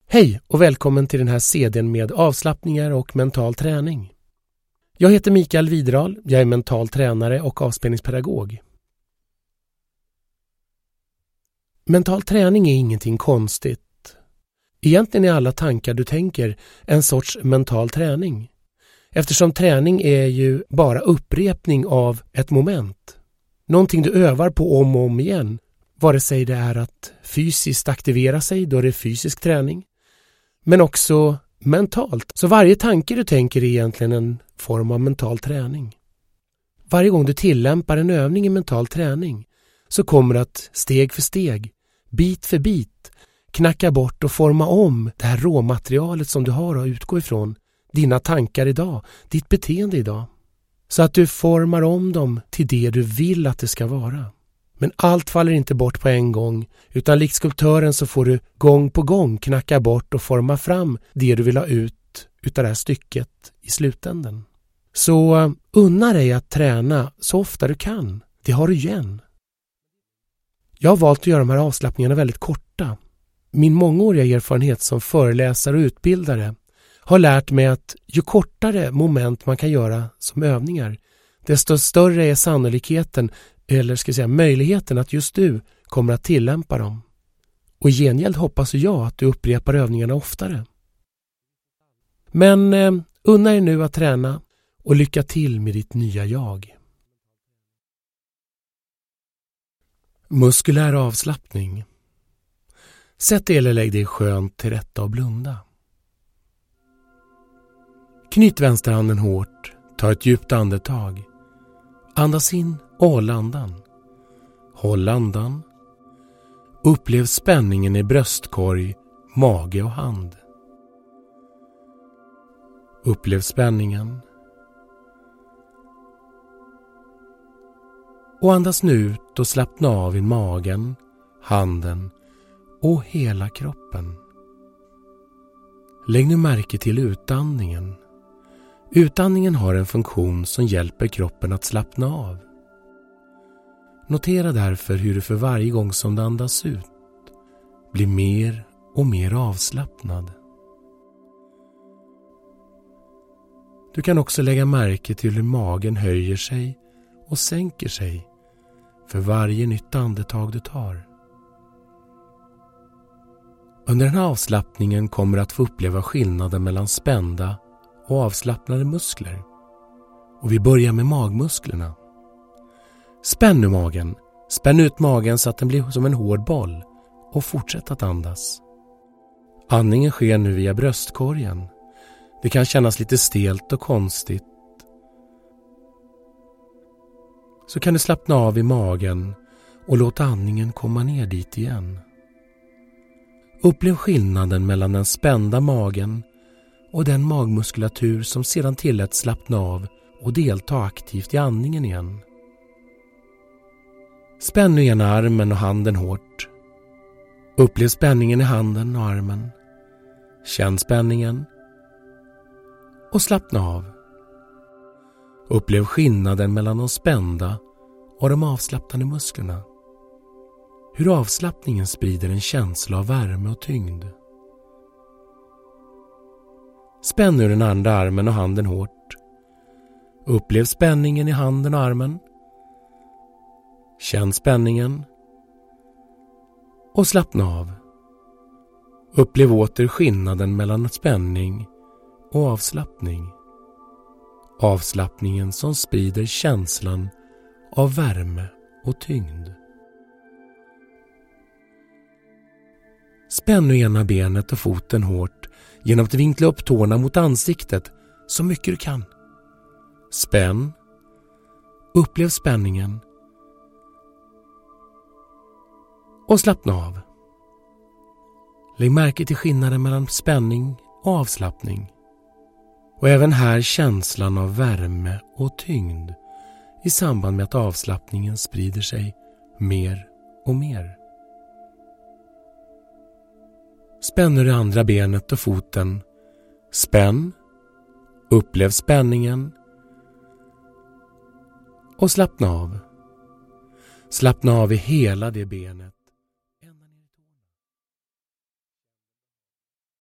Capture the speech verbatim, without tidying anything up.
Hej och välkommen till den här C D:n med avslappningar och mental träning. Jag heter Mikael Widerdahl, jag är mental tränare och avspänningspedagog. Mental träning är ingenting konstigt. Egentligen är alla tankar du tänker en sorts mental träning. Eftersom träning är ju bara upprepning av ett moment. Någonting du övar på om och om igen. Vare sig det är att fysiskt aktivera sig, då är det fysisk träning. Men också mentalt. Så varje tanke du tänker är egentligen en form av mental träning. Varje gång du tillämpar en övning i mental träning så kommer du att steg för steg, bit för bit, knacka bort och forma om det här råmaterialet som du har att utgå ifrån. Dina tankar idag, ditt beteende idag. Så att du formar om dem till det du vill att det ska vara. Men allt faller inte bort på en gång, utan likt skulptören så får du gång på gång knacka bort och forma fram det du vill ha ut utav det här stycket i slutändan. Så unna dig att träna så ofta du kan. Det har du igen. Jag har valt att göra de här avslappningarna väldigt korta. Min mångåriga erfarenhet som föreläsare och utbildare har lärt mig att ju kortare moment man kan göra som övningar, desto större är sannolikheten eller ska jag säga möjligheten att just du kommer att tillämpa dem. Och i gengäld hoppas jag att du upprepar övningarna oftare. Men eh, unna er nu att träna och lycka till med ditt nya jag. Muskulär avslappning. Sätt dig eller lägg dig skönt till rätta och blunda. Knyt vänsterhanden hårt, ta ett djupt andetag. Andas in och håll andan. Håll andan. Upplev spänningen i bröstkorg, mage och hand. Upplev spänningen. Och andas nu ut och slappna av i magen, handen och hela kroppen. Lägg nu märke till utandningen. Utandningen har en funktion som hjälper kroppen att slappna av. Notera därför hur du för varje gång som du andas ut blir mer och mer avslappnad. Du kan också lägga märke till hur magen höjer sig och sänker sig för varje nytt andetag du tar. Under den här avslappningen kommer du att få uppleva skillnaden mellan spända och avslappnade muskler. Och vi börjar med magmusklerna. Spänn nu magen. Spänn ut magen så att den blir som en hård boll och fortsätt att andas. Andningen sker nu via bröstkorgen. Det kan kännas lite stelt och konstigt. Så kan du slappna av i magen och låta andningen komma ner dit igen. Upplev skillnaden mellan den spända magen och den magmuskulatur som sedan tillät slappna av och delta aktivt i andningen igen. Spänn nu ena armen och handen hårt. Upplev spänningen i handen och armen. Känn spänningen. Och slappna av. Upplev skillnaden mellan de spända och de avslappnade musklerna. Hur avslappningen sprider en känsla av värme och tyngd. Spänn nu den andra armen och handen hårt. Upplev spänningen i handen och armen. Känn spänningen. Och slappna av. Upplev åter skillnaden mellan spänning och avslappning. Avslappningen som sprider känslan av värme och tyngd. Spänn nu ena benet och foten hårt genom att vinkla upp tårna mot ansiktet så mycket du kan. Spänn. Upplev spänningen. Och slappna av. Lägg märke till skillnaden mellan spänning och avslappning. Och även här känslan av värme och tyngd i samband med att avslappningen sprider sig mer och mer. Spänn nu det andra benet och foten. Spänn. Upplev spänningen. Och slappna av. Slappna av i hela det benet.